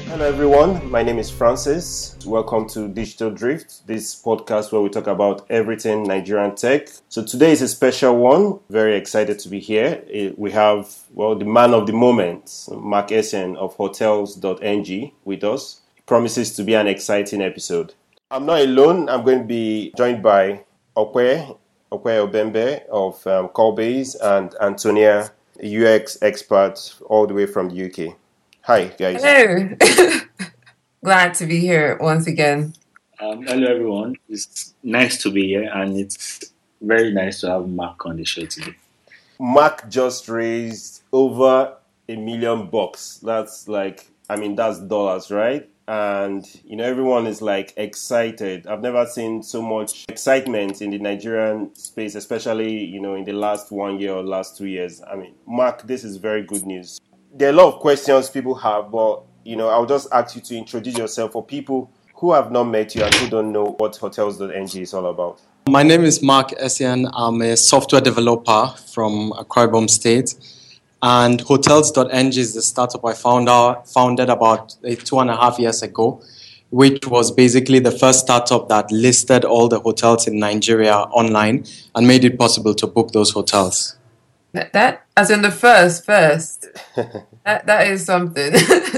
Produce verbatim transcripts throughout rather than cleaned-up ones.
Hello everyone, my name is Francis. Welcome to Digital Drift, this podcast where we talk about everything Nigerian tech. So today is a special one. Very excited to be here. We have, well, the man of the moment, Mark Essien of hotels dot n g with us. It promises to be an exciting episode. I'm not alone. I'm going to be joined by Okwe, Okwe Obembe of um, Callbase and Antonia, a U X expert all the way from the U K. Hi, guys. Hello. Glad to be here once again. Um, hello, everyone. It's nice to be here, and it's very nice to have Mark on the show today. Mark just raised over a million bucks. That's like, I mean, that's dollars, right? And, you know, everyone is like excited. I've never seen so much excitement in the Nigerian space, especially, you know, in the last one year or last two years. I mean, Mark, this is very good news. There are a lot of questions people have, but, you know, I'll just ask you to introduce yourself for people who have not met you and who don't know what hotels dot n g is all about. My name is Mark Essien. I'm a software developer from Akwa Ibom State. And hotels dot n g is the startup I found out, founded about two and a half years ago, which was basically the first startup that listed all the hotels in Nigeria online and made it possible to book those hotels. That, that as in the first, first. that that is something.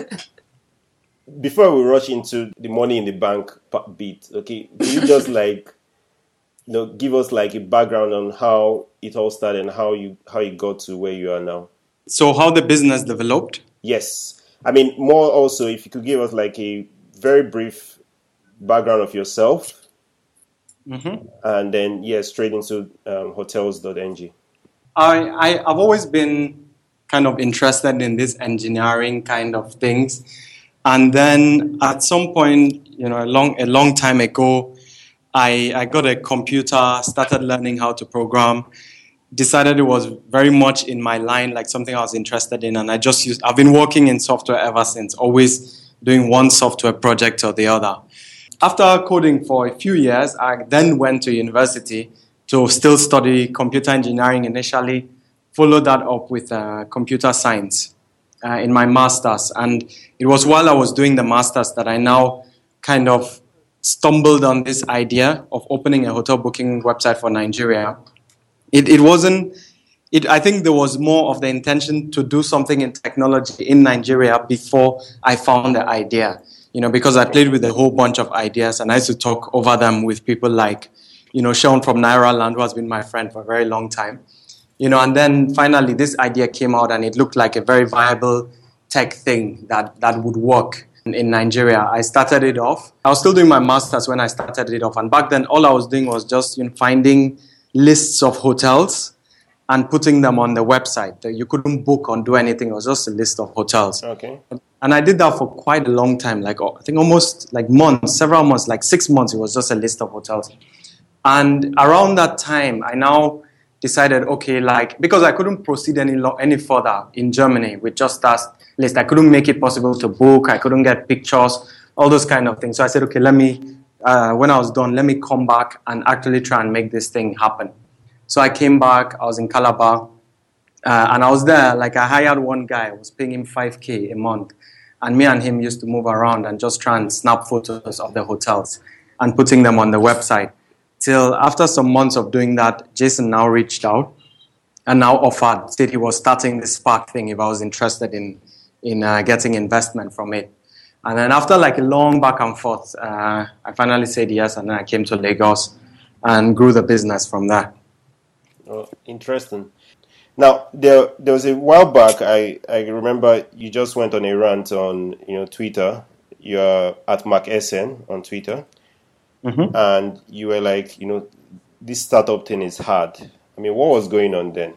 Before we rush into the money in the bank bit, okay, can you just like, you know, give us like a background on how it all started and how you how you got to where you are now? So how the business developed? Yes. I mean, more also, if you could give us like a very brief background of yourself, mm-hmm. and then, yeah, straight into um, hotels dot n g. I, I, I've always been kind of interested in this engineering kind of things. And then at some point, you know, a long, a long time ago, I, I got a computer, started learning how to program, decided it was very much in my line, like something I was interested in. And I just used, I've been working in software ever since, always doing one software project or the other. After coding for a few years, I then went to university to still study computer engineering initially, followed that up with uh, computer science uh, in my master's. And it was while I was doing the master's that I now kind of stumbled on this idea of opening a hotel booking website for Nigeria. It, it wasn't, it, I think there was more of the intention to do something in technology in Nigeria before I found the idea. You know, because I played with a whole bunch of ideas and I used to talk over them with people like, you know, Sean from Naira Land, who has been my friend for a very long time. You know, and then finally this idea came out and it looked like a very viable tech thing that, that would work in, in Nigeria. I started it off. I was still doing my master's when I started it off. And back then, all I was doing was just, you know, finding lists of hotels and putting them on the website. You couldn't book or do anything. It was just a list of hotels. Okay. And I did that for quite a long time, like I think almost like months, several months, like six months. It was just a list of hotels. And around that time, I now decided, okay, like, because I couldn't proceed any lo- any further in Germany with just that list. I couldn't make it possible to book. I couldn't get pictures, all those kind of things. So I said, okay, let me, uh, when I was done, let me come back and actually try and make this thing happen. So I came back. I was in Calabar. Uh, and I was there, like I hired one guy. I was paying him five K a month. And me and him used to move around and just try and snap photos of the hotels and putting them on the website. Till after some months of doing that, Jason now reached out and now offered, said he was starting this Spark thing if I was interested in in uh, getting investment from it. And then after like a long back and forth, uh, I finally said yes, and then I came to Lagos and grew the business from there. Oh, interesting. Now, there there was a while back, I, I remember you just went on a rant on, you know, Twitter. You're at Mark Essien on Twitter. Mm-hmm. And you were like, you know, this startup thing is hard. I mean, what was going on then?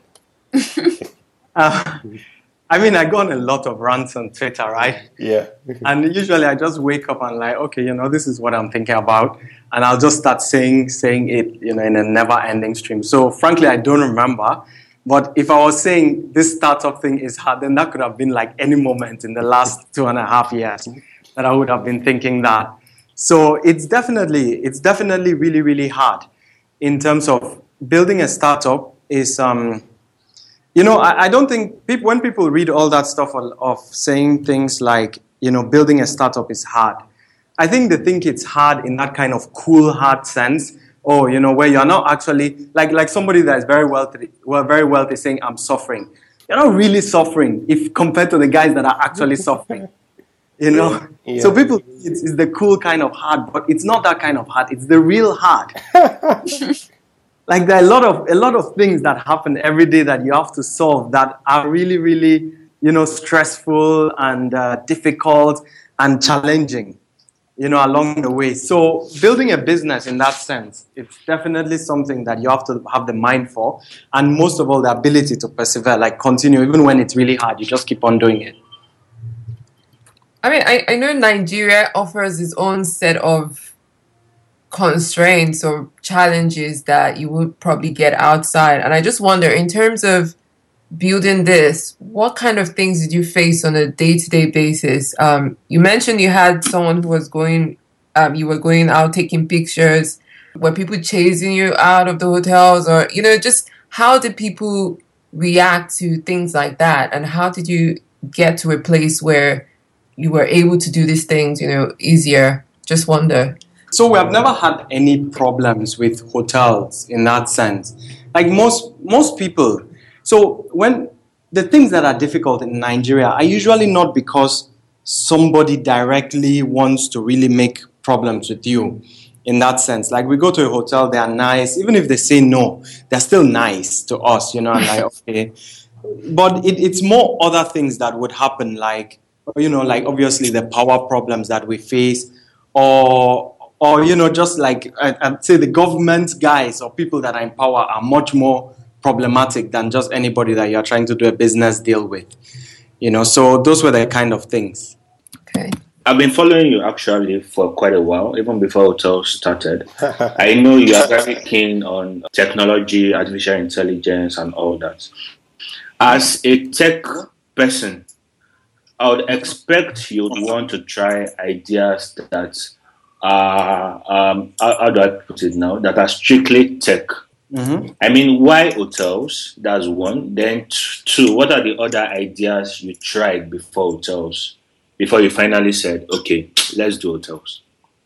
uh, I mean, I go on a lot of rants on Twitter, right? Yeah. And usually I just wake up and like, okay, you know, this is what I'm thinking about. And I'll just start saying saying it, you know, in a never-ending stream. So frankly, I don't remember. But if I was saying this startup thing is hard, then that could have been like any moment in the last two and a half years that I would have been thinking that. So it's definitely, it's definitely really, really hard in terms of building a startup is, um, you know, I, I don't think people, when people read all that stuff of, of saying things like, you know, building a startup is hard. I think they think it's hard in that kind of cool, hard sense. Oh, you know, where you're not actually, like like somebody that is very wealthy, well, very wealthy saying, I'm suffering. You're not really suffering if compared to the guys that are actually suffering. You know? Yeah. So people, it's, it's the cool kind of hard, but it's not that kind of hard. It's the real hard. Like there are a lot of a lot of things that happen every day that you have to solve that are really, really, you know, stressful and uh, difficult and challenging, you know, along the way. So building a business in that sense, it's definitely something that you have to have the mind for, and most of all, the ability to persevere, like continue, even when it's really hard, you just keep on doing it. I mean, I, I know Nigeria offers its own set of constraints or challenges that you would probably get outside. And I just wonder, in terms of building this, what kind of things did you face on a day-to-day basis? Um, you mentioned you had someone who was going, um, you were going out taking pictures. Were people chasing you out of the hotels? Or, you know, just how did people react to things like that? And how did you get to a place where you were able to do these things, you know, easier? Just wonder. So we have never had any problems with hotels in that sense. Like most most people. So when the things that are difficult in Nigeria are usually not because somebody directly wants to really make problems with you in that sense. Like we go to a hotel, they are nice. Even if they say no, they're still nice to us, you know, and like, okay. But it, it's more other things that would happen, like, you know, like obviously the power problems that we face, or Or, you know, just like I'd say the government guys or people that are in power are much more problematic than just anybody that you're trying to do a business deal with. You know, so those were the kind of things. Okay. I've been following you actually for quite a while, even before Hotels started. I know you are very keen on technology, artificial intelligence, and all that. As a tech person, I would expect you'd want to try ideas that Uh, um, how, how do I put it now? That are strictly tech. Mm-hmm. I mean, why hotels? That's one. Then t- two, what are the other ideas you tried before hotels? Before you finally said, okay, let's do hotels.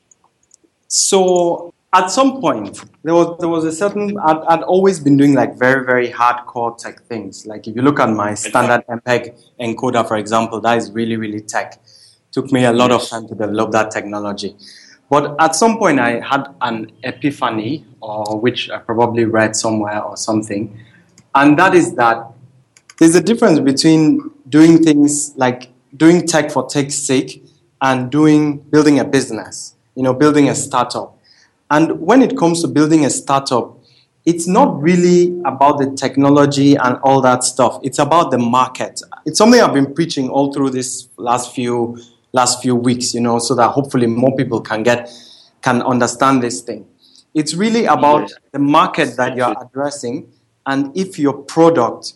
So at some point, there was there was a certain, I'd, I'd always been doing like very, very hardcore tech things. Like if you look at my standard M P E G encoder, for example, that is really, really tech. Took me a lot of time to develop that technology. But at some point, I had an epiphany, or which I probably read somewhere or something, and that is that there's a difference between doing things like doing tech for tech's sake and doing building a business, you know, building a startup. And when it comes to building a startup, it's not really about the technology and all that stuff. It's about the market. It's something I've been preaching all through this last few last few weeks, you know, so that hopefully more people can get, can understand this thing. It's really about yes. the market that you're addressing, and if your product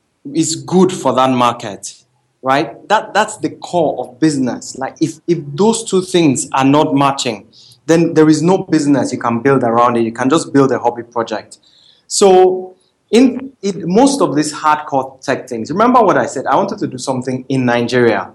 is good for that market, right? That that's the core of business. Like if, if those two things are not matching, then there is no business you can build around it. You can just build a hobby project. So in it, most of these hardcore tech things, remember what I said, I wanted to do something in Nigeria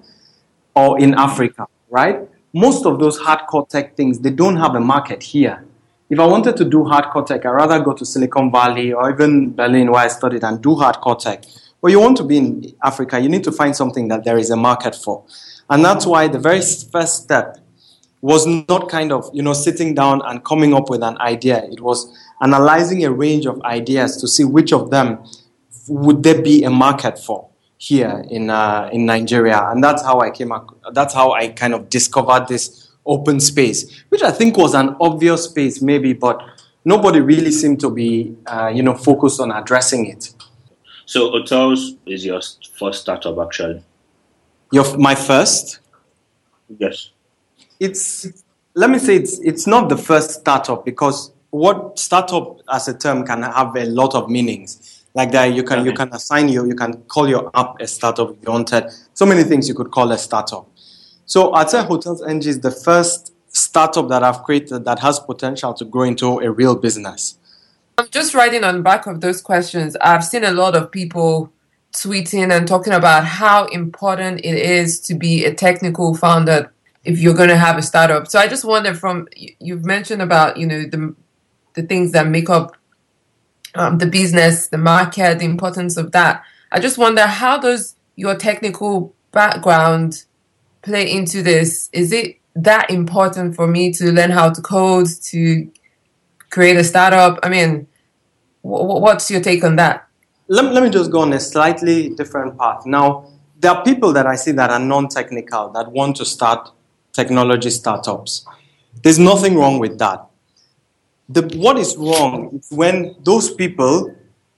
or in Africa, right? Most of those hardcore tech things, they don't have a market here. If I wanted to do hardcore tech, I'd rather go to Silicon Valley or even Berlin where I studied and do hardcore tech. But you want to be in Africa, you need to find something that there is a market for. And that's why the very first step was not kind of, you know, sitting down and coming up with an idea. It was analyzing a range of ideas to see which of them would there be a market for here in uh, in Nigeria, and that's how I came. That's how I kind of discovered this open space, which I think was an obvious space, maybe, but nobody really seemed to be, uh, you know, focused on addressing it. So, hotels is your first startup, actually. Your my first? Yes. It's let me say it's it's not the first startup, because what startup as a term can have a lot of meanings. Like that, you can okay. you can assign you you can call your app a startup if you wanted. So many things you could call a startup. So I'd say Hotels N G is the first startup that I've created that has potential to grow into a real business. I'm just writing on the back of those questions. I've seen a lot of people tweeting and talking about how important it is to be a technical founder if you're going to have a startup. So I just wonder, from you've mentioned about, you know, the the things that make up um, the business, the market, the importance of that. I just wonder, how does your technical background play into this? Is it that important for me to learn how to code, to create a startup? I mean, w- what's your take on that? Let, let me just go on a slightly different path. Now, there are people that I see that are non-technical that want to start technology startups. There's nothing wrong with that. The, what is wrong is when those people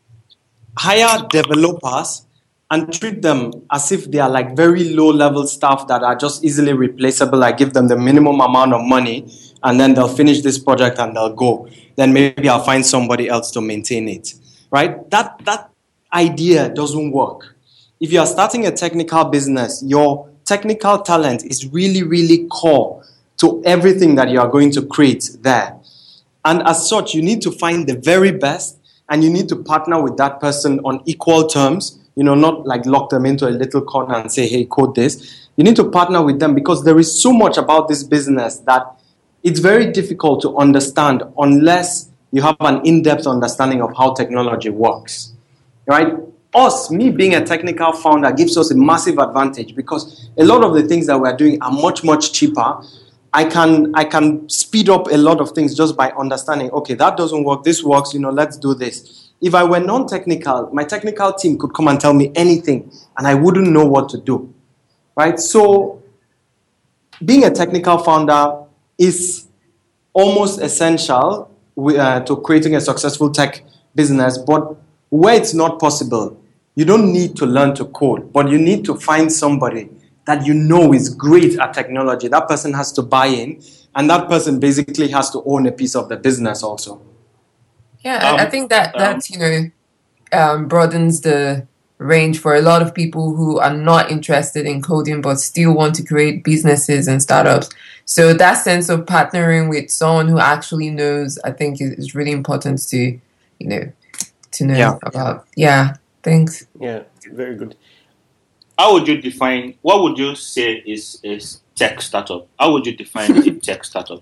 hire developers and treat them as if they are like very low-level staff that are just easily replaceable. I give them the minimum amount of money, and then they'll finish this project and they'll go. Then maybe I'll find somebody else to maintain it, right? That that idea doesn't work. If you are starting a technical business, your technical talent is really, really core to everything that you are going to create there. And as such, you need to find the very best, and you need to partner with that person on equal terms. You know, not like lock them into a little corner and say, hey, code this. You need to partner with them, because there is so much about this business that it's very difficult to understand unless you have an in-depth understanding of how technology works, right? Us, me being a technical founder, gives us a massive advantage, because a lot of the things that we're doing are much, much cheaper. I can I can speed up a lot of things just by understanding, okay, that doesn't work, this works, you know, let's do this. If I were non-technical, my technical team could come and tell me anything, and I wouldn't know what to do, right? So being a technical founder is almost essential uh, to creating a successful tech business, but where it's not possible, you don't need to learn to code, but you need to find somebody that you know is great at technology. That person has to buy in, and that person basically has to own a piece of the business also. Yeah, Um, I think that um, that you know um, broadens the range for a lot of people who are not interested in coding but still want to create businesses and startups. So that sense of partnering with someone who actually knows, I think, is, is really important to you know to know Yeah. about. Yeah, thanks. Yeah, very good. How would you define, what would you say is a tech startup? How would you define a tech startup?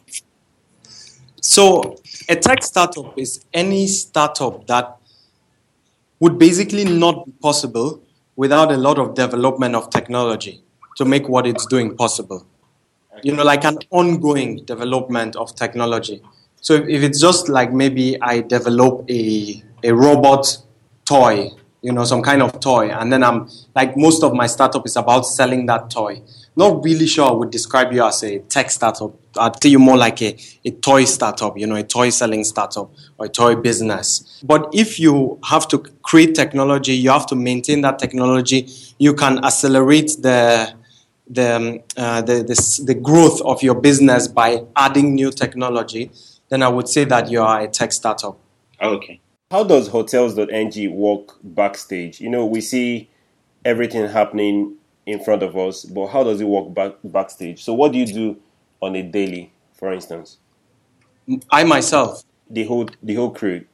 So a tech startup is any startup that would basically not be possible without a lot of development of technology to make what it's doing possible. You know, like an ongoing development of technology. So if, if it's just like maybe I develop a, a robot toy, you know, some kind of toy, and then I'm like, most of my startup is about selling that toy. Not really sure I would describe you as a tech startup. I'd say you more like a, a toy startup, you know, a toy selling startup or a toy business. But if you have to create technology, you have to maintain that technology, you can accelerate the the um, uh, the, the the growth of your business by adding new technology, then I would say that you are a tech startup. Okay. How does hotels dot n g work backstage? You know, we see everything happening in front of us, but how does it work back backstage? So what do you do on a daily, for instance? I myself. The whole the whole crew.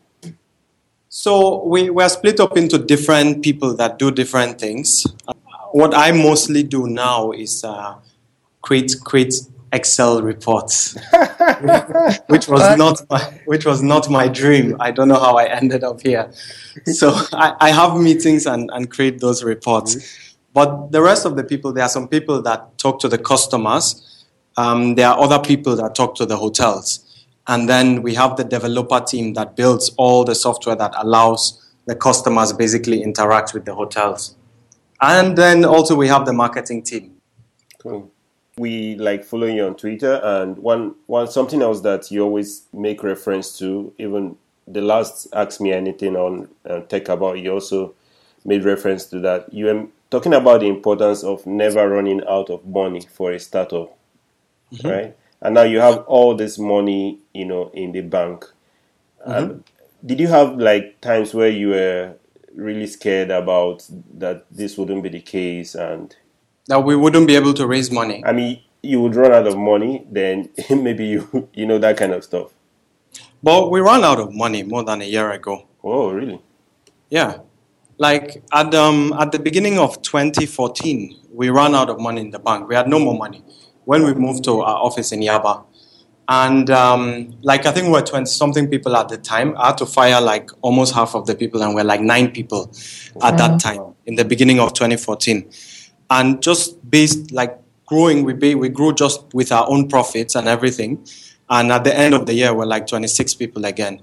So we we're split up into different people that do different things. Uh, what I mostly do now is uh, create create Excel reports, which was What? not my, which was not my dream. I don't know how I ended up here. So I, I have meetings and, and create those reports. But the rest of the people, there are some people that talk to the customers. Um, there are other people that talk to the hotels. And then we have the developer team that builds all the software that allows the customers basically interact with the hotels. And then also we have the marketing team. Cool. We like following you on Twitter, and one one something else that you always make reference to, even the last Ask Me Anything on uh, Tech About, you also made reference to that. You were talking about the importance of never running out of money for a startup, mm-hmm. right? And now you have all this money, you know, in the bank. Mm-hmm. Um, did you have like times where you were really scared about that this wouldn't be the case and that we wouldn't be able to raise money? I mean, you would run out of money, then maybe you you know that kind of stuff. But we ran out of money more than a year ago. Oh, really? Yeah. Like at um at the beginning of twenty fourteen, we ran out of money in the bank. We had no more money when we moved to our office in Yaba. And um, like I think we were twenty something people at the time. I had to fire like almost half of the people, and we're like nine people at that time in the beginning of twenty fourteen. And just based like growing, we be, we grew just with our own profits and everything. And at the end of the year, we're like twenty-six people again.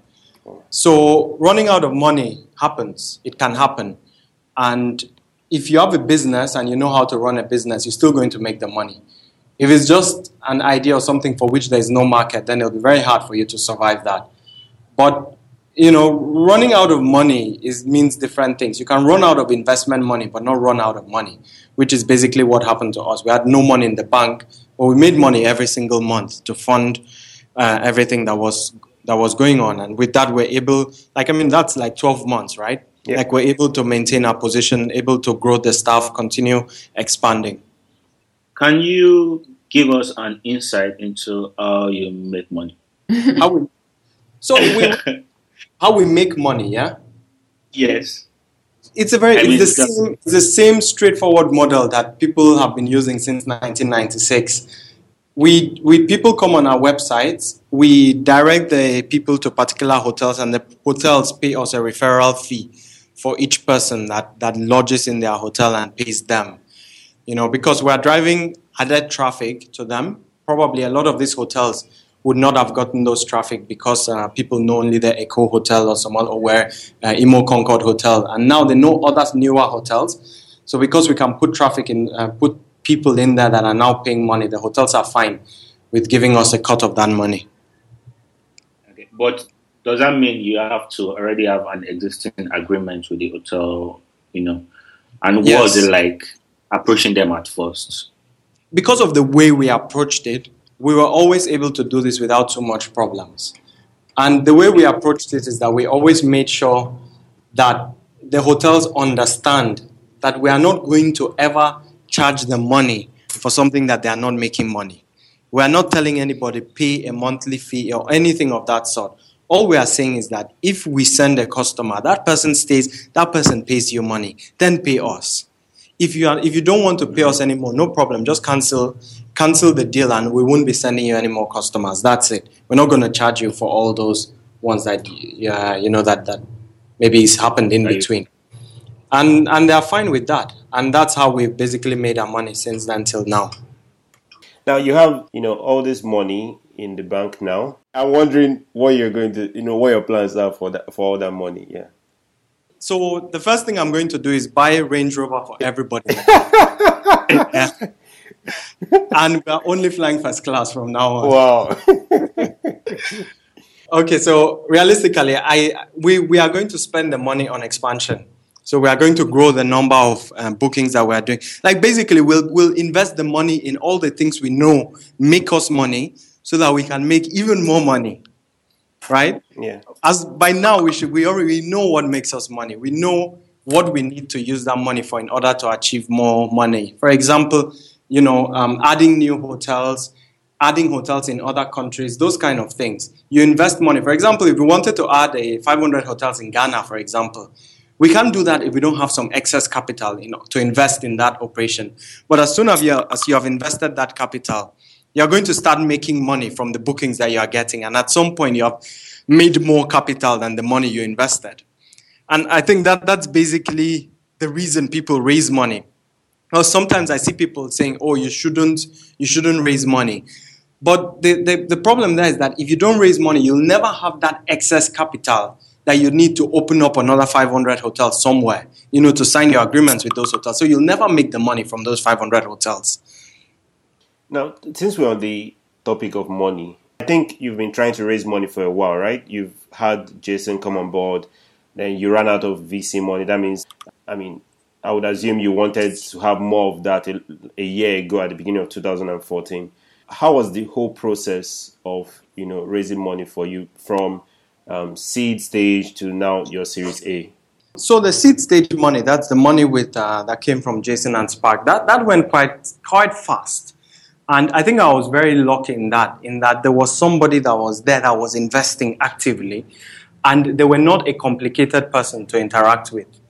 So running out of money happens. It can happen. And if you have a business and you know how to run a business, you're still going to make the money. If it's just an idea or something for which there is no market, then it'll be very hard for you to survive that. But, you know, running out of money is means different things. You can run out of investment money, but not run out of money, which is basically what happened to us. We had no money in the bank, but we made money every single month to fund uh, everything that was that was going on. And with that, we're able, like, I mean, that's like twelve months, right? Yeah. Like, we're able to maintain our position, able to grow the staff, continue expanding. Can you give us an insight into how you make money? how we, so we, how we make money, yeah? Yes. It's a very it's the same it's the same straightforward model that people have been using since nineteen ninety-six. We we people come on our websites, we direct the people to particular hotels, and the hotels pay us a referral fee for each person that, that lodges in their hotel and pays them. You know, because we're driving added traffic to them. Probably a lot of these hotels would not have gotten those traffic because uh, people know only the Echo Hotel or someone or where uh, Imo Concord Hotel, and now they know other newer hotels. So because we can put traffic in, uh, put people in there that are now paying money, the hotels are fine with giving us a cut of that money. Okay, but does that mean you have to already have an existing agreement with the hotel? You know, and what Yes. was it like approaching them at first? Because of the way we approached it, we were always able to do this without too much problems. And the way we approached it is that we always made sure that the hotels understand that we are not going to ever charge them money for something that they are not making money. We are not telling anybody pay a monthly fee or anything of that sort. All we are saying is that if we send a customer, that person stays, that person pays you money, then pay us. If you are, if you don't want to pay us anymore, no problem. Just cancel, cancel the deal, and we won't be sending you any more customers. That's it. We're not going to charge you for all those ones that, yeah, you know, that that maybe it's happened in between. And and they're fine with that. And that's how we've basically made our money since then till now. Now you have, you know, all this money in the bank now. I'm wondering what you're going to, you know, what your plans are for that, for all that money. Yeah. So the first thing I'm going to do is buy a Range Rover for everybody. Yeah. And we're only flying first class from now on. Wow. Okay, so realistically, I we, we are going to spend the money on expansion. So we are going to grow the number of um, bookings that we are doing. Like basically, we'll we'll invest the money in all the things we know make us money, so that we can make even more money. Right? Yeah. As by now, we should we already know what makes us money. We know what we need to use that money for in order to achieve more money. For example, you know, um, adding new hotels, adding hotels in other countries, those kind of things. You invest money. For example, if we wanted to add a five hundred hotels in Ghana, for example, we can't do that if we don't have some excess capital, you know, to invest in that operation. But as soon as you as you have invested that capital, you're going to start making money from the bookings that you are getting. And at some point, you have made more capital than the money you invested. And I think that that's basically the reason people raise money. Well, sometimes I see people saying, oh, you shouldn't, you shouldn't raise money. But the, the, the problem there is that if you don't raise money, you'll never have that excess capital that you need to open up another five hundred hotels somewhere, you know, to sign your agreements with those hotels. So you'll never make the money from those five hundred hotels. Now, since we're on the topic of money, I think you've been trying to raise money for a while, right? You've had Jason come on board, then you ran out of V C money. That means, I mean, I would assume you wanted to have more of that a, a year ago at the beginning of two thousand fourteen. How was the whole process of, you know, raising money for you from um, seed stage to now your Series A? So the seed stage money, that's the money with uh, that came from Jason and Spark. That that went quite quite fast. And I think I was very lucky in that, in that there was somebody that was there that was investing actively, and they were not a complicated person to interact with.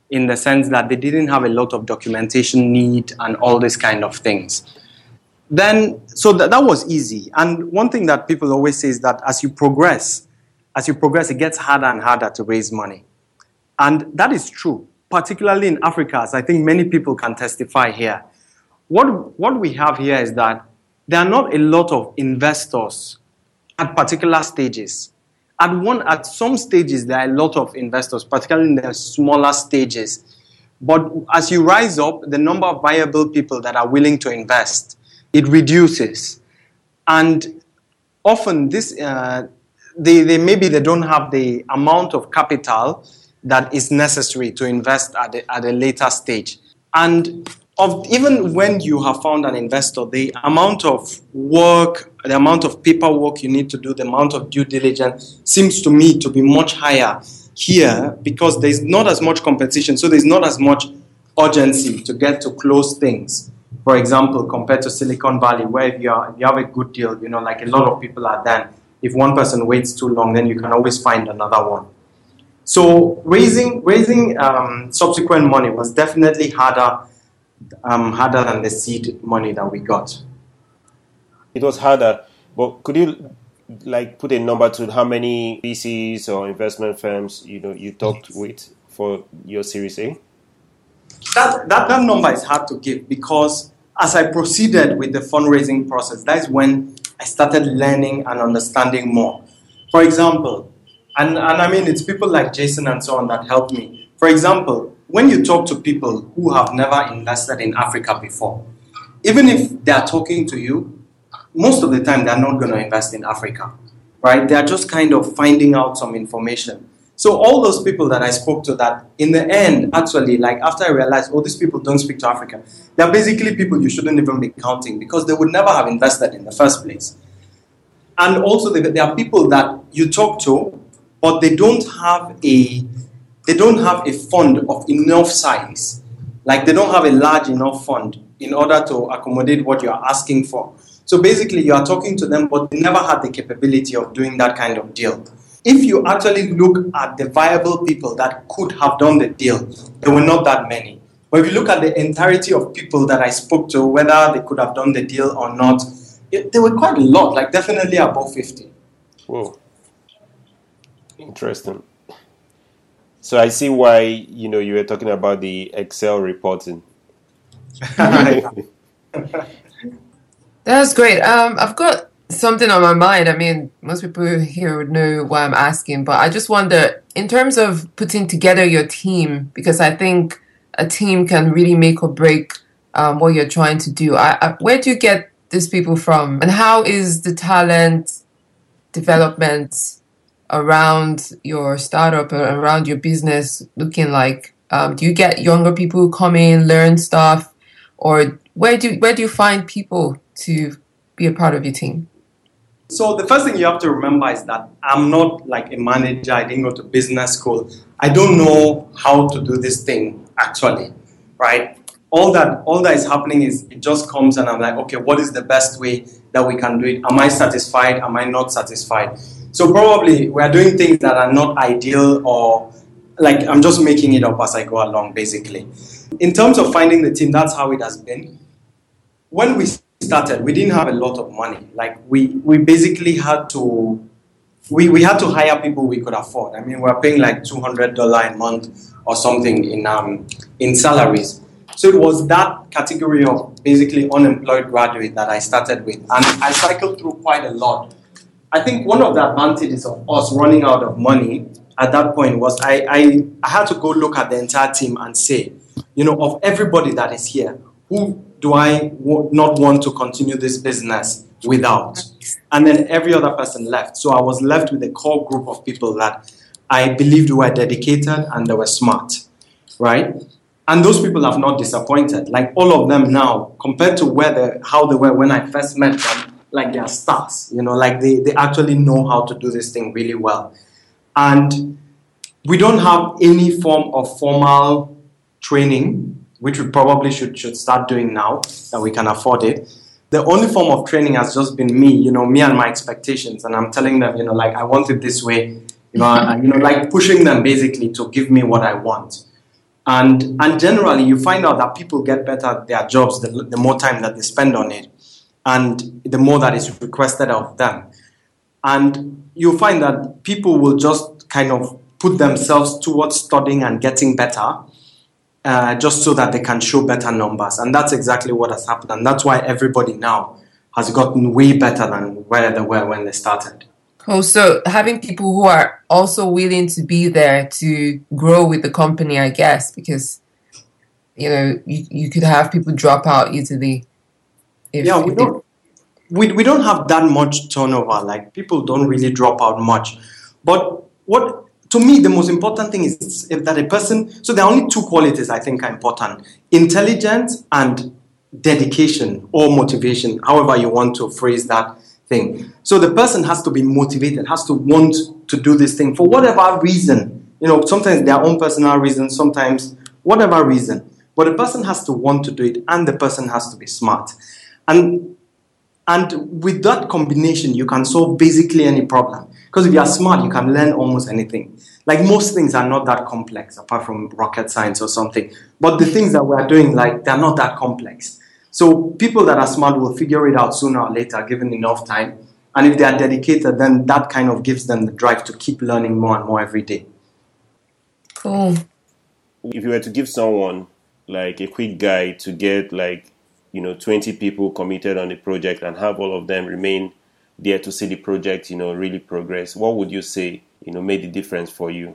in the sense that they didn't have a lot of documentation need and all these kind of things. Then, so that, that was easy. And one thing that people always say is that as you progress, as you progress, it gets harder and harder to raise money. And that is true, particularly in Africa, as I think many people can testify here. What, what we have here is that there are not a lot of investors at particular stages. At one, at some stages, there are a lot of investors, particularly in the smaller stages. But as you rise up, the number of viable people that are willing to invest, it reduces. And often, this, uh, they, they maybe they don't have the amount of capital that is necessary to invest at a, at a later stage. And of even when you have found an investor, the amount of work, the amount of paperwork you need to do, the amount of due diligence seems to me to be much higher here because there's not as much competition, so there's not as much urgency to get to close things. For example, compared to Silicon Valley, where if you, are, if you have a good deal, you know, like a lot of people are done. If one person waits too long, then you can always find another one. So raising raising um, subsequent money was definitely harder. Um, harder than the seed money that we got. It was harder, but could you like put a number to how many V Cs or investment firms you know you talked with for your Series A? That, that that number is hard to give because as I proceeded with the fundraising process, that is when I started learning and understanding more. For example, and, and I mean it's people like Jason and so on that helped me. For example, when you talk to people who have never invested in Africa before, even if they are talking to you, most of the time they're not going to invest in Africa, right? They're just kind of finding out some information. So all those people that I spoke to that in the end, actually, like after I realized, oh, these people don't speak to Africa, they're basically people you shouldn't even be counting because they would never have invested in the first place. And also there are people that you talk to, but they don't have a They don't have a fund of enough size. Like they don't have a large enough fund in order to accommodate what you are asking for. So basically you are talking to them, but they never had the capability of doing that kind of deal. If you actually look at the viable people that could have done the deal, there were not that many. But if you look at the entirety of people that I spoke to, whether they could have done the deal or not, it, there were quite a lot, like definitely above fifty. Whoa. Interesting. So I see why, you know, you were talking about the Excel reporting. That's great. Um, I've got something on my mind. I mean, most people here would know why I'm asking, but I just wonder, in terms of putting together your team, because I think a team can really make or break um, what you're trying to do. I, I, where do you get these people from? And how is the talent development around your startup or around your business looking like? Um, do you get younger people who come in, learn stuff, or where do where do you find people to be a part of your team? So the first thing you have to remember is that I'm not like a manager. I didn't go to business school. I don't know how to do this thing actually, right? All that all that is happening is it just comes and I'm like, okay, what is the best way that we can do it? Am I satisfied? Am I not satisfied? So probably we're doing things that are not ideal or like I'm just making it up as I go along, basically. In terms of finding the team, that's how it has been. When we started, we didn't have a lot of money. Like we, we basically had to, we, we had to hire people we could afford. I mean, we're paying like two hundred dollars a month or something in um in salaries. So it was that category of basically unemployed graduate that I started with. And I cycled through quite a lot. I think one of the advantages of us running out of money at that point was I, I, I had to go look at the entire team and say, you know, of everybody that is here, who do I w- not want to continue this business without? And then every other person left. So I was left with a core group of people that I believed were dedicated and they were smart, right? And those people have not disappointed. Like all of them now, compared to where they, how they were when I first met them, like they are stars, you know, like they, they actually know how to do this thing really well. And we don't have any form of formal training, which we probably should, should start doing now that we can afford it. The only form of training has just been me, you know, me and my expectations. And I'm telling them, you know, like I want it this way, you know, and, you know, like pushing them basically to give me what I want. And, and generally, you find out that people get better at their jobs the, the more time that they spend on it, and the more that is requested of them. And you'll find that people will just kind of put themselves towards studying and getting better, uh, just so that they can show better numbers. And that's exactly what has happened. And that's why everybody now has gotten way better than where they were when they started. Oh, so having people who are also willing to be there to grow with the company, I guess, because, you know, you, you could have people drop out easily. If, yeah, we if don't, we, we don't have that much turnover. Like, people don't really drop out much. But what, to me, the most important thing is if that a person, so there are only two qualities I think are important: intelligence and dedication or motivation, however you want to phrase that thing. So the person has to be motivated, has to want to do this thing for whatever reason. You know, sometimes their own personal reasons, sometimes whatever reason. But the person has to want to do it, and the person has to be smart. And and with that combination, you can solve basically any problem. Because if you are smart, you can learn almost anything. Like, most things are not that complex, apart from rocket science or something. But the things that we are doing, like, they're not that complex. So people that are smart will figure it out sooner or later, given enough time. And if they are dedicated, then that kind of gives them the drive to keep learning more and more every day. Cool. If you were to give someone like a quick guide to get like, you know, twenty people committed on the project and have all of them remain there to see the project, you know, really progress, what would you say, you know, made the difference for you?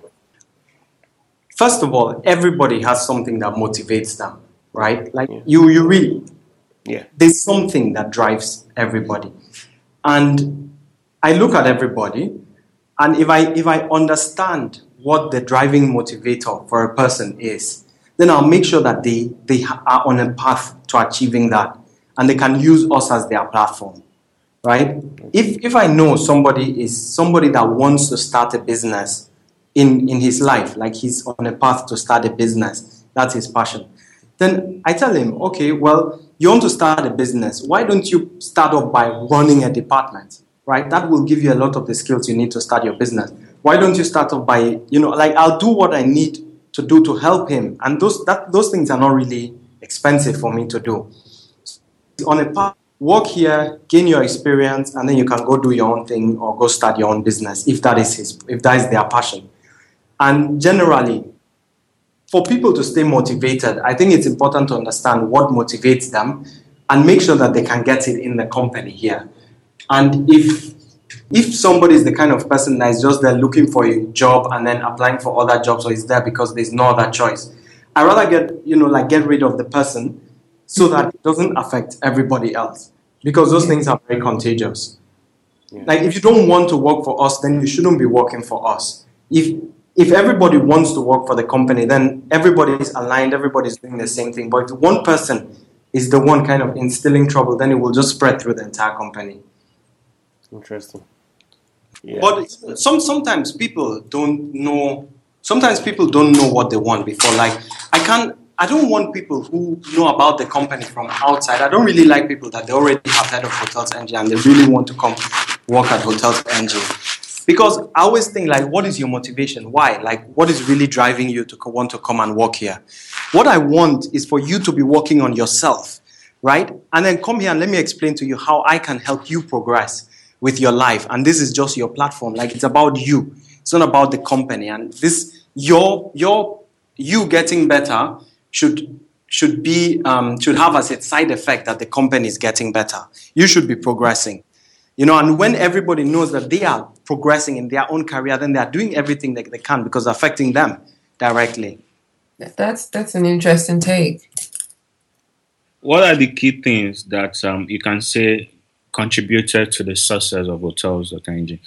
First of all, everybody has something that motivates them, right? Like yeah. you, you really, yeah. There's something that drives everybody. And I look at everybody, and if I if I understand what the driving motivator for a person is, then I'll make sure that they, they are on a path to achieving that, and they can use us as their platform, right? If if I know somebody is somebody that wants to start a business in, in his life, like he's on a path to start a business, that's his passion, then I tell him, okay, well, you want to start a business, why don't you start off by running a department, right? That will give you a lot of the skills you need to start your business. Why don't you start off by, you know, like, I'll do what I need to do to help him. And those that those things are not really expensive for me to do. On a path, work here, gain your experience, and then you can go do your own thing or go start your own business if that is his, if that is their passion. And generally, for people to stay motivated, I think it's important to understand what motivates them and make sure that they can get it in the company here. And if if somebody is the kind of person that is just there looking for a job and then applying for other jobs, or is there because there's no other choice, I'd rather get, you know, like get rid of the person so that it doesn't affect everybody else. Because those things are very contagious. Yeah. Like, if you don't want to work for us, then you shouldn't be working for us. If If everybody wants to work for the company, then everybody is aligned, everybody's doing the same thing. But if one person is the one kind of instilling trouble, then it will just spread through the entire company. Interesting. Yeah. But some sometimes people don't know. Sometimes people don't know what they want before. Like, I can't. I don't want people who know about the company from outside. I don't really like people that they already have heard of Hotels N G and they really want to come work at Hotels N G. Because I always think, like, what is your motivation? Why? Like, what is really driving you to want to come and work here? What I want is for you to be working on yourself, right? And then come here and let me explain to you how I can help you progress with your life. And this is just your platform. Like, it's about you. It's not about the company. And this, your, your, you getting better should should be um, should have as its side effect that the company is getting better. You should be progressing. You know, and when everybody knows that they are progressing in their own career, then they are doing everything that they can because it's affecting them directly. That's that's an interesting take. What are the key things that um, you can say contributed to the success of Hotels dot N G?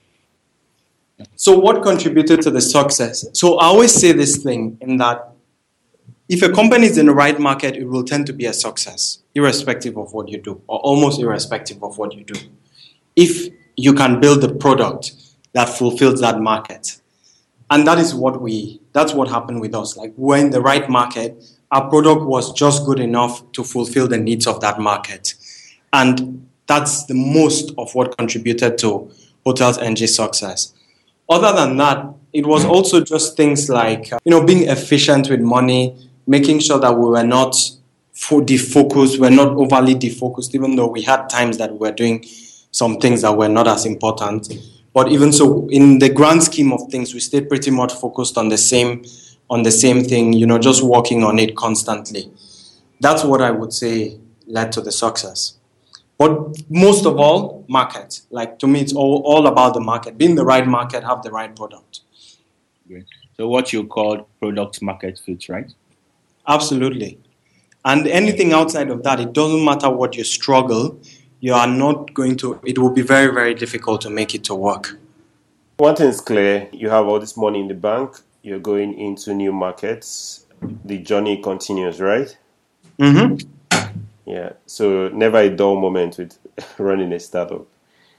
So what contributed to the success? So I always say this thing in that if a company is in the right market, it will tend to be a success, irrespective of what you do, or almost irrespective of what you do. If you can build a product that fulfills that market. And that is what we, that's what happened with us. Like, we're in the right market, our product was just good enough to fulfill the needs of that market. And that's the most of what contributed to Hotels N G's success. Other than that, it was also just things like, you know, being efficient with money, making sure that we were not for defocused, we're not overly defocused, even though we had times that we were doing some things that were not as important. But even so, in the grand scheme of things, we stayed pretty much focused on the same, on the same thing, you know, just working on it constantly. That's what I would say led to the success. But most of all, market. Like, to me, it's all, all about the market. Be in the right market, have the right product. Great. So what you call product market fit, right? Absolutely. And anything outside of that, it doesn't matter what you struggle, you are not going to, it will be very, very difficult to make it to work. One thing is clear, you have all this money in the bank, you're going into new markets, the journey continues, right? Mm-hmm. Yeah, so never a dull moment with running a startup.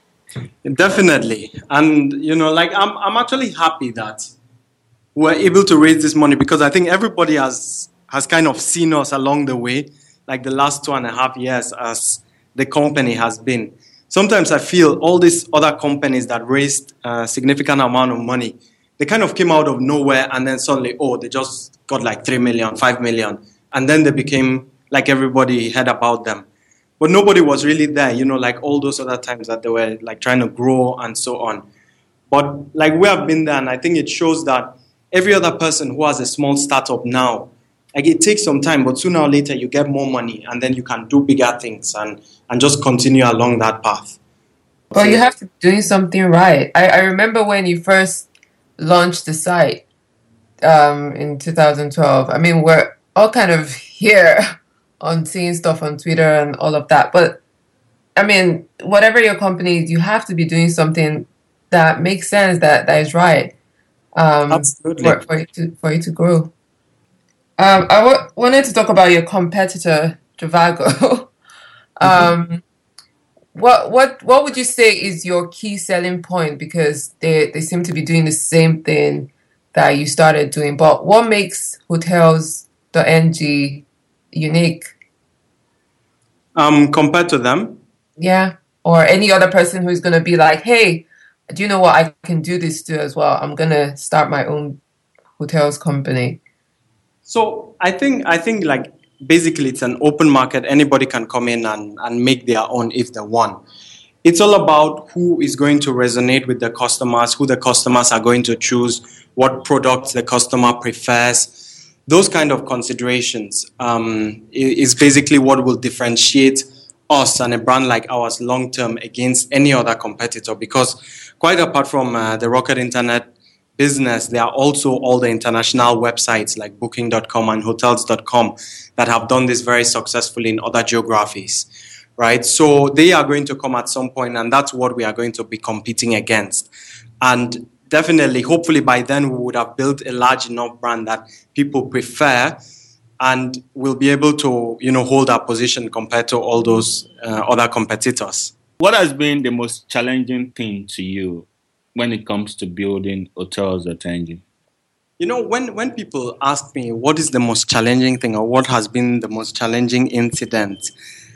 Definitely. And, you know, like, I'm I'm actually happy that we're able to raise this money, because I think everybody has has kind of seen us along the way, like the last two and a half years as the company has been. Sometimes I feel all these other companies that raised a significant amount of money, they kind of came out of nowhere and then suddenly, oh, they just got like three million, five million. And then they became like everybody heard about them. But nobody was really there, you know, like all those other times that they were like trying to grow and so on. But like we have been there, and I think it shows that every other person who has a small startup now, like it takes some time, but sooner or later you get more money and then you can do bigger things and, and just continue along that path. Well, you have to be doing something right. I, I remember when you first launched the site um, in two thousand twelve. I mean, we're all kind of here on seeing stuff on Twitter and all of that. But, I mean, whatever your company is, you have to be doing something that makes sense, that, that is right. Um, Absolutely. For, for, it to, for it to grow. Um, I w- wanted to talk about your competitor, Trivago. um, what what what would you say is your key selling point? Because they, they seem to be doing the same thing that you started doing. But what makes hotels dot N G unique? Um, compared to them? Yeah. Or any other person who's going to be like, hey, do you know what? I can do this too as well. I'm going to start my own hotels company. So I think I think like basically it's an open market. Anybody can come in and, and make their own if they want. It's all about who is going to resonate with the customers, who the customers are going to choose, what products the customer prefers. Those kind of considerations um, is basically what will differentiate us and a brand like ours long term against any other competitor. Because quite apart from uh, the Rocket Internet business, there are also all the international websites like booking dot com and hotels dot com that have done this very successfully in other geographies, right? So they are going to come at some point, and that's what we are going to be competing against. And definitely, hopefully by then we would have built a large enough brand that people prefer, and will be able to, you know, hold our position compared to all those uh, other competitors. What has been the most challenging thing to you when it comes to building hotels dot N G? You know, when, when people ask me what is the most challenging thing or what has been the most challenging incident,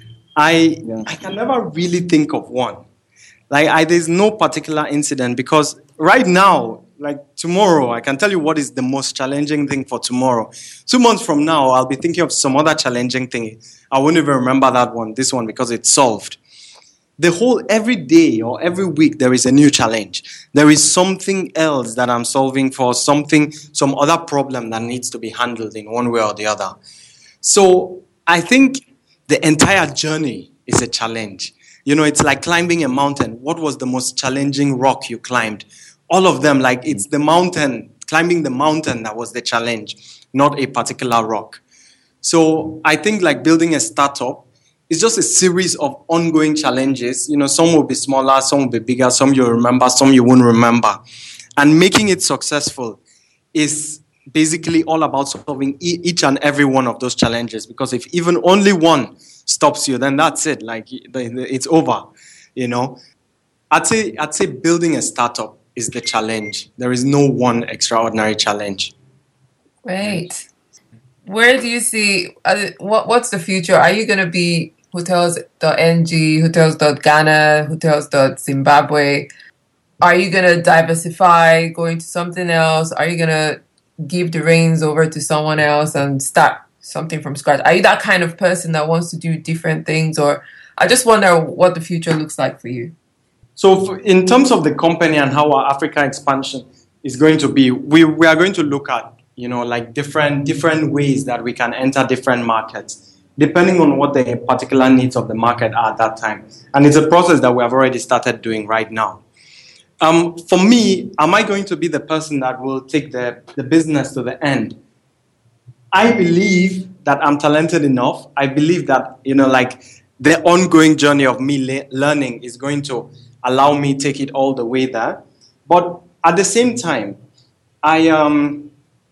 I yeah. I can never really think of one. Like, I, there's no particular incident, because right now, like tomorrow, I can tell you what is the most challenging thing for tomorrow. Two months from now, I'll be thinking of some other challenging thing. I won't even remember that one, this one, because it's solved. The whole, every day or every week, there is a new challenge. There is something else that I'm solving for, something, some other problem that needs to be handled in one way or the other. So I think the entire journey is a challenge. You know, it's like climbing a mountain. What was the most challenging rock you climbed? All of them, like it's the mountain, climbing the mountain that was the challenge, not a particular rock. So I think like building a startup is just a series of ongoing challenges. You know, some will be smaller, some will be bigger, some you'll remember, some you won't remember. And making it successful is basically all about solving each and every one of those challenges. Because if even only one stops you, then that's it. Like it's over, you know. I'd say I'd say building a startup is the challenge. There is no one extraordinary challenge. Great. Where do you see, uh, what what's the future? Are you going to be hotels dot N G, hotels dot Ghana, hotels dot Zimbabwe? are you going to diversify, go into something else? Are you going to give the reins over to someone else and start something from scratch? Are you that kind of person that wants to do different things? Or I just wonder what the future looks like for you. So for, in terms of the company and how our Africa expansion is going to be, we, we are going to look at, you know, like different different ways that we can enter different markets, depending on what the particular needs of the market are at that time. And it's a process that we have already started doing right now. Um, for me, am I going to be the person that will take the, the business to the end? I believe that I'm talented enough. I believe that, you know, like the ongoing journey of me le- learning is going to allow me take it all the way there. But at the same time, I um,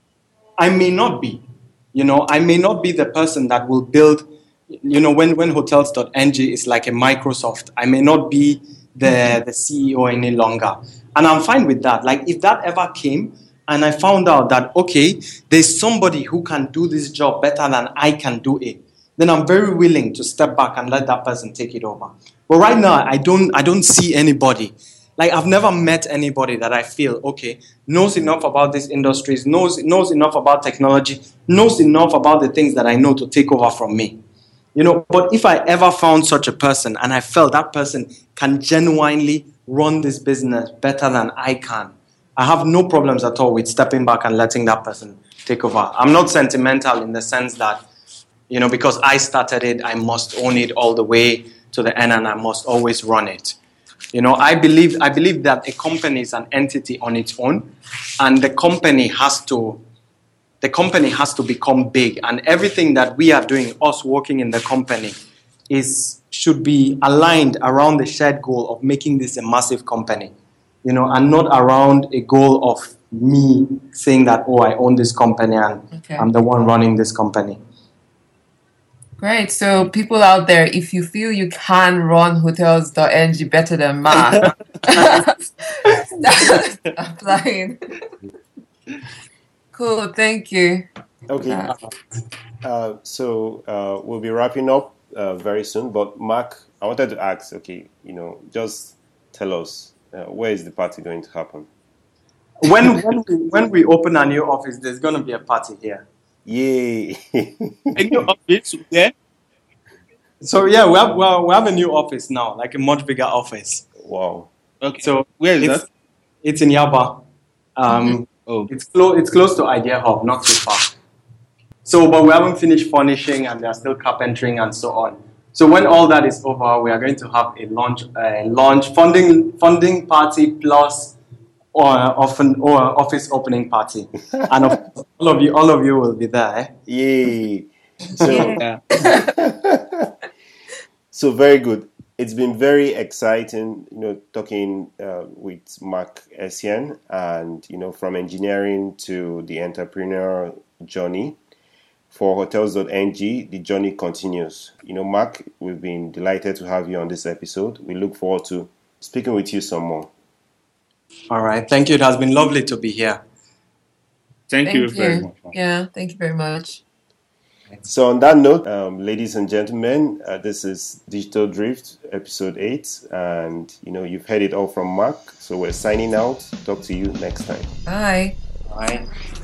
I may not be. You know, I may not be the person that will build, you know, when, when hotels dot n g is like a Microsoft, I may not be the, the C E O any longer. And I'm fine with that. Like, if that ever came and I found out that, okay, there's somebody who can do this job better than I can do it, then I'm very willing to step back and let that person take it over. But right now, I don't, I don't see anybody. Like, I've never met anybody that I feel, okay, knows enough about these industries, knows, knows enough about technology, knows enough about the things that I know to take over from me. You know, but if I ever found such a person and I felt that person can genuinely run this business better than I can, I have no problems at all with stepping back and letting that person take over. I'm not sentimental in the sense that, you know, because I started it, I must own it all the way to the end and I must always run it. You know, I believe I believe that a company is an entity on its own, and the company has to the company has to become big, and everything that we are doing, us working in the company, is should be aligned around the shared goal of making this a massive company, you know, and not around a goal of me saying that, oh, I own this company and okay. I'm the one running this company. Great. So people out there, if you feel you can run hotels dot n g better than Mark, start applying. Cool. Thank you. Okay. Uh, uh, so uh, we'll be wrapping up uh, very soon. But Mark, I wanted to ask, okay, you know, just tell us, uh, where is the party going to happen? When when we, when we open a new office, there's going to be a party here. Yay! A new office there? So yeah, we have well, we have a new office now, like a much bigger office. Wow. Okay. So where is it's, that? It's in Yaba. Um, oh. It's close. It's close to Idea Hub, not too far. So, but we haven't finished furnishing, and there's still carpentering and so on. So when all that is over, we are going to have a launch, uh, launch funding funding party plus. Or often or office opening party, and of course, all of you, all of you will be there. Yay! So, yeah. So very good. It's been very exciting, you know, talking uh, with Mark Essien, and you know, from engineering to the entrepreneur journey for hotels dot n g. The journey continues. You know, Mark, we've been delighted to have you on this episode. We look forward to speaking with you some more. All right. Thank you. It has been lovely to be here. Thank, thank you, you very much. Yeah, thank you very much. So on that note, um, ladies and gentlemen, uh, this is Digital Drift, episode eight. And, you know, you've heard it all from Mark. So we're signing out. Talk to you next time. Bye. Bye.